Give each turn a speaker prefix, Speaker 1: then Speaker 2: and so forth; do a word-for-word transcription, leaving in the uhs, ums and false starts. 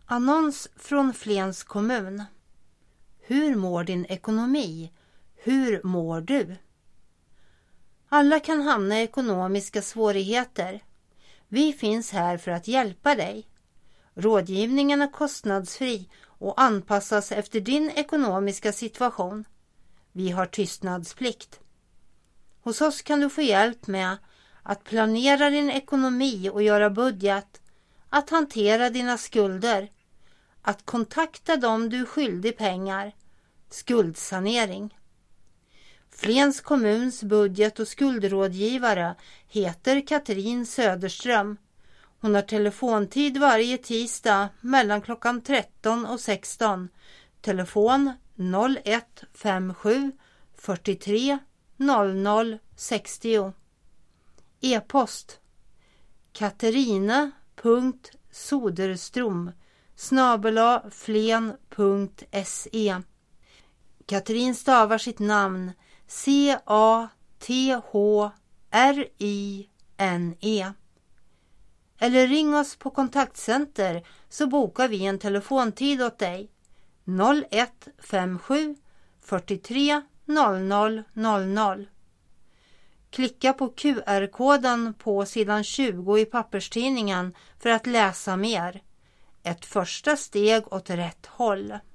Speaker 1: Annons från Flens kommun. Hur mår din ekonomi? Hur mår du? Alla kan hamna i ekonomiska svårigheter. Vi finns här för att hjälpa dig. Rådgivningen är kostnadsfri och anpassas efter din ekonomiska situation. Vi har tystnadsplikt. Hos oss kan du få hjälp med att planera din ekonomi och göra budget, att hantera dina skulder, att kontakta dem du är skyldig pengar, skuldsanering. Flens kommuns budget- och skuldrådgivare heter Katrin Söderström. Hon har telefontid varje tisdag mellan klockan tretton och sexton. Telefon noll ett fem sju fyrtiotre noll noll sextio. E-post katerina punkt soderstrom snabel-a flen punkt se. Katrin stavar sitt namn C A T H R I N E. Eller ring oss på kontaktcenter så bokar vi en telefontid åt dig. noll ett fem sju fyrtiotre noll noll noll noll. Klicka på Q R-koden på sidan tjugo i papperstidningen för att läsa mer. Ett första steg åt rätt håll.